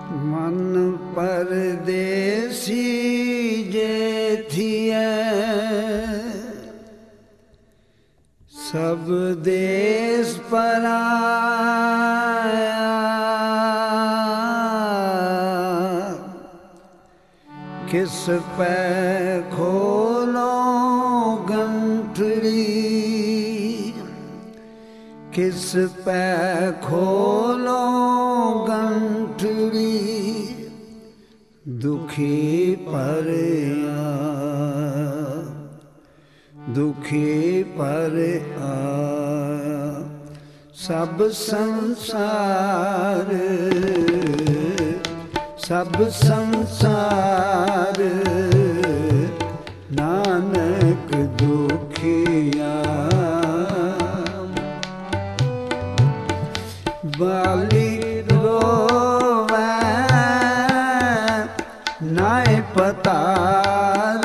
मन परदेसी जे थिए सब देश पराया, किस पे खोलो गंठड़ी, किस पे खोलो गंठड़ी, दुखी परया दुखी पर आया। सब संसार नानक दुखिया। बाली रोवे नाय पतार,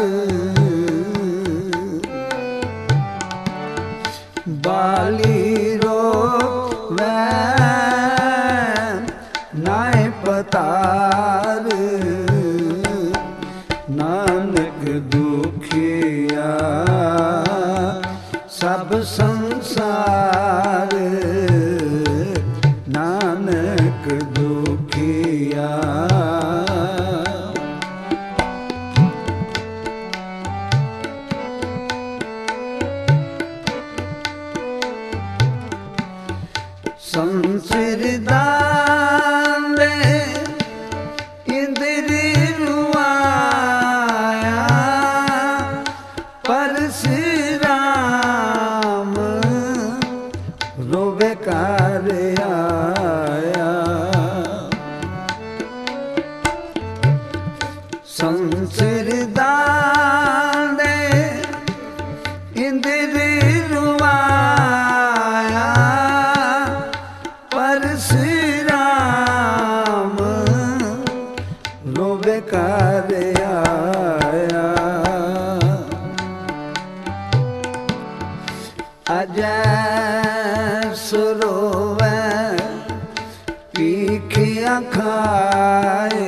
बाली रोवे नाय पतार, नानक दुखिया। सब संसार नानक दुखिया। संसिर दांदे इंद्र रुआया, परशुराम रोवे कार आया। संसिर दांदे इंद्र रुआया, परशुराम रोवे कार आया। अजय सुरोवे पीखिया खाए,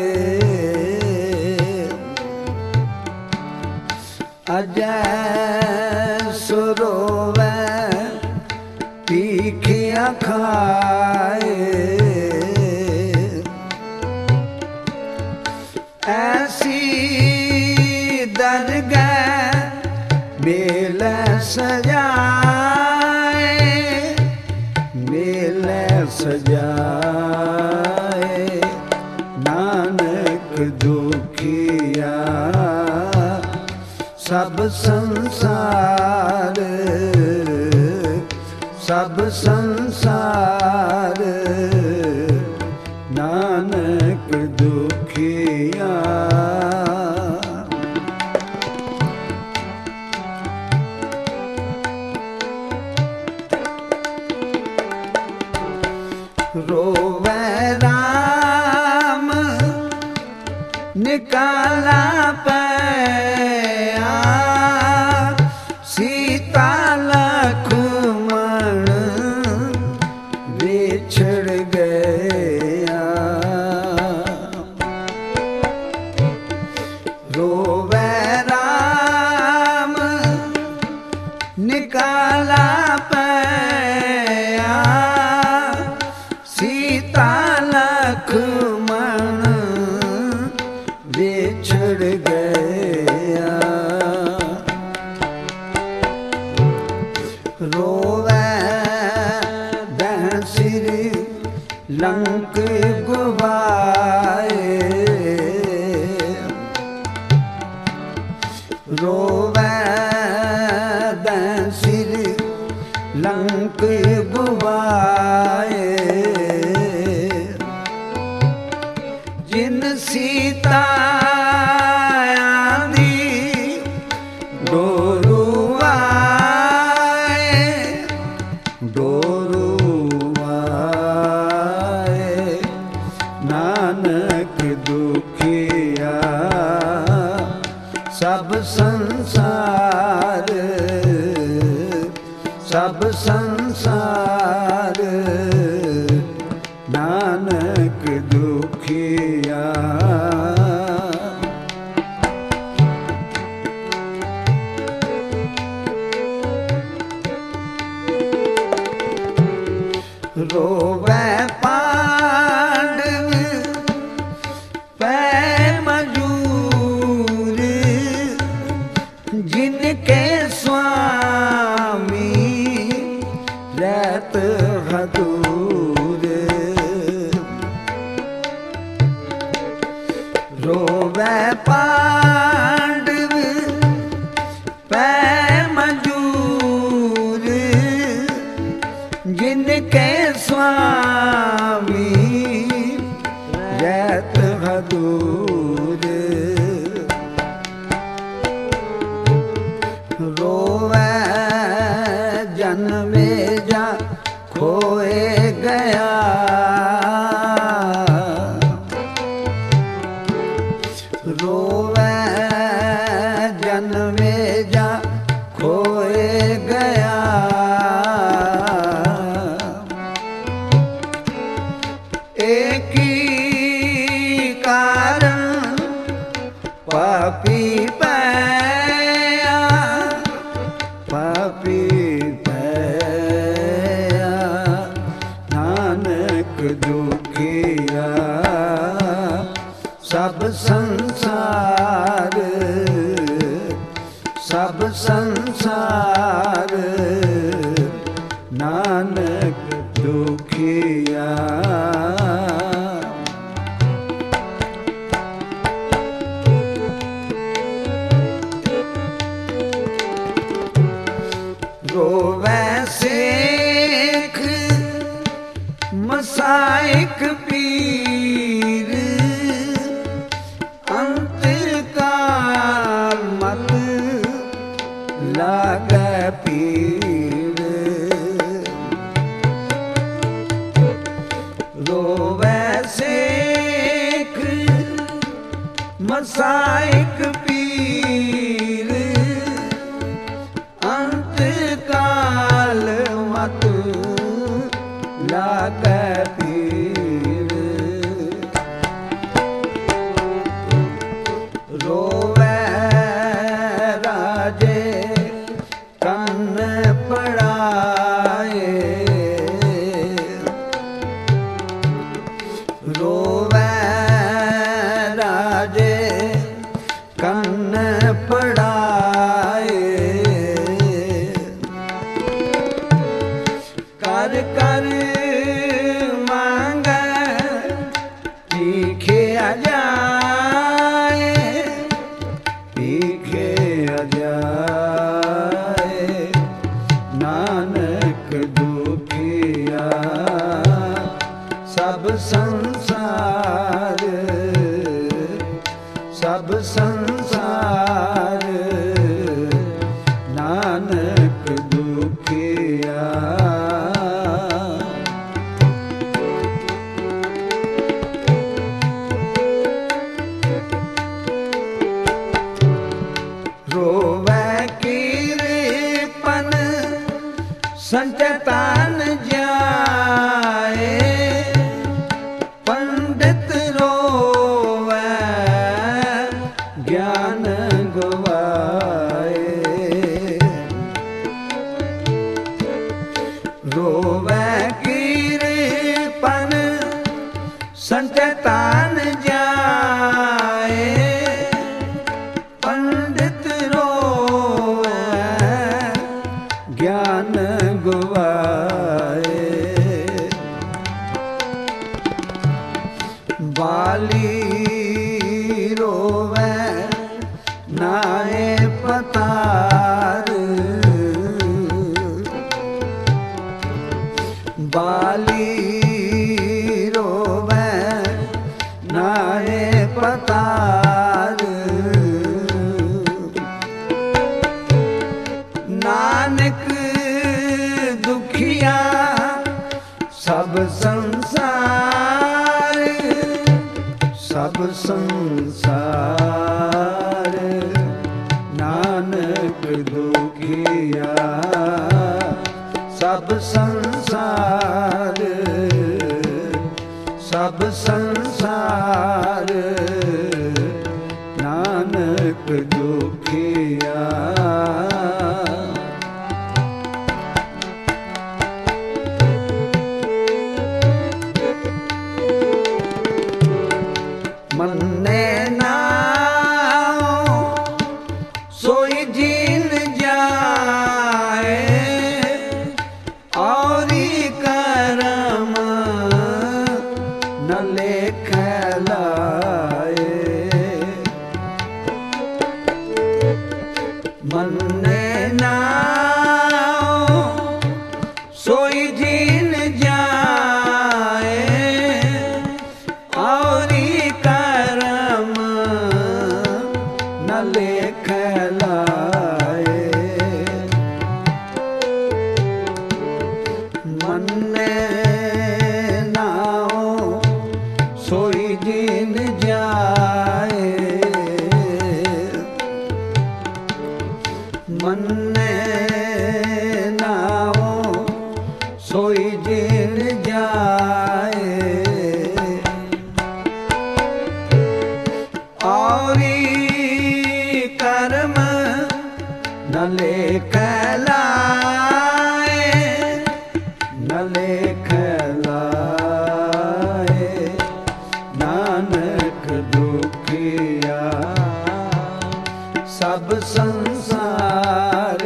अजय सुरोवे पीखिया खाए। ऐसी दरगाह मेल सजाए, मेल सजाए, नानक दुखिया। सब संसार नानक दुखिया। रोवे राम निकाला पैया, सीता लक्ष्मण बिछड़ गया। रोवे राम निकाला पैया, सीता लक्ष्मण बिछड़ गया। रोवे दहसिर लंक गुबाए, रोवे दहसिर लंक गुबाए। जिन सीता आंधी डोरू आए, डोरू आए, नानक दुखिया। सब संसार सब संसार ਨਾਨਕ ਦੁਖੀਆ। ਰੋਵੈ ਪਾਂਡਵ ਪੈ ਮਜੂਰ, ਜਿਨ ਕੇ ਸੁਆਮੀ ਰਹਿਤ ਹਦੂਰ। ਰੋਵੈ ਪਾਂਡਵ ਪੈ ਮਜੂਰ, ਜਿਨ ਕੇ ਸੁਆਮੀ ਰਹਿਤ ਹਦੂਰ। ਰੋਵੈ ਜਨਮੇ ਜਾ ਖੋਏ ਗਿਆ, ਰੋਵੈ ਜਨਮੇ ਜਾ ਖੋਏ ਗਿਆ। ਏਕੀ ਕਾਰਨ ਪਾਪੀ ਪਇਆ, ਪਾਪੀ ਪਇਆ ਨਾਨਕ ਦੁਖੀਆ। ਸਭ ਸੰਸਾਰ, ਸਭ ਸੰਸਾਰ ਨਾਨਕ ਦੁਖੀਆ। ਰੋਵੈ ਸੇਖ ਮਸਾਇਕ ਪੀਰ, ਅੰਤ ਕਾਲ ਮਤ ਲਾਗੈ ਪੀਰ। ਰੋਵੈ ਸੇਖ ਮਸਾਇਕ ਪੀਰ, ਅੰਤ ਕਾਲ ਮਤ ਲਾਗੈ ਪੀਰ। ਰੋਵੈ ਰਾਜੇ ਕੰਨ ਪੜਾਏ, ਰੋਵੈ ਰਾਜੇ ਕੰਨ ਪੜਾਏ। ਕਰ ਕਰ ਮੰਗੈ ਭੀਖਿਆ ਜਾਏ, ਭੀਖਿਆ ਜਾਏ ਨਾਨਕ ਦੁਖੀਆ। ਸਭ ਸੰਸਾਰ, ਸਭ ਸੰਸਾਰ ਨਾਨਕ ਦੁਖੀਆ। ਰੋਵੈ ਕੀਰਪਨ ਸੰਚਤਾਨ ਜਾਏ, ਪੰਡਿਤ ਰੋਵੈ ਗਿਆਨ ਗਵਾਏ। ਰੋਵੈ ਕੀਰਪਨ ਸੰਚਤਾਨ ਜਾਏ, ਪੰਡਿਤ ਰੋਵੈ ਗਿਆਨ ਗਵਾਏ। ਬਾਲੀ ਰੋਵੈ ਨਾਏ ਪਤਾਰ, ਬਾਲੀ ਰੋਵੈ ਨਾਏ ਪਤਾਰ। ਨਾਨਕ ਦੁਖੀਆ ਸਭ ਸੰਸਾਰ, ਸਭ ਸੰਸਾਰ ਨਾਨਕ ਦੁਖੀਆ। ਸਭ ਸੰਸਾਰ ਸਭ ਸੰਸਾਰ ਨਾਨਕ ਦੁਖੀਆ। ਮੰਨੇ ਨਾਉ ਸੋਈ ਜੀਨ ਜਾਏ, ਔਰੀ ਕਰਮ ਨ ਲੇਖੈ ਲਾਏ। ਮੰਨੇ ਨਾਉ ਸੋਈ ਜੀਨ ਜਾਏ, ਔਰੀ ਕਰਮ ਨ ਲੇਖੈ ਲਾਏ। ਮੰਨੇ ਨਾਉ ਸੋਈ ਜੀਨ ਜਾਏ, ਮੰਨੇ ਨਾਉ ਸੋਈ ਜੀਨ ਜਾਏ। ਔਰੀ ਕਰਮ ਨ ਲੇਖੈ ਲਾਏ, ਨ ਲੇਖੈ ਲਾਏ। ਨਾਨਕ ਦੁਖੀਆ ਸਭ ਸੰਸਾਰ,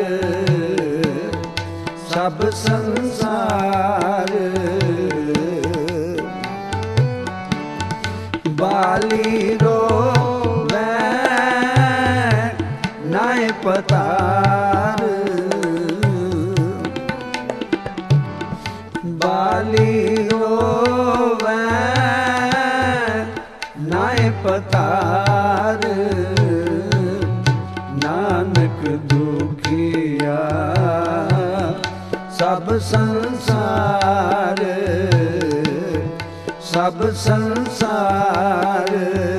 ਸਭ ਸੰਸਾਰ ਬਾਲੀ ਰੋਵੈ ਨਾਇ ਪਤਾਰ। ਬਾਲੀ ਰੋਵੈ ਨਾਇ ਪਤਾਰ। ਨਾਨਕ ਦੁਖੀਆ ਸਭ ਸੰਸਾਰ, ਸਭ ਸੰਸਾਰ,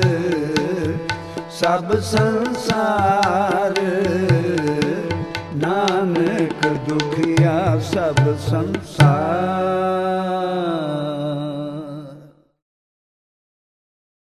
ਸਭ ਸੰਸਾਰ। ਨਾਨਕ ਦੁਖੀਆ ਸਭ ਸੰਸਾਰ।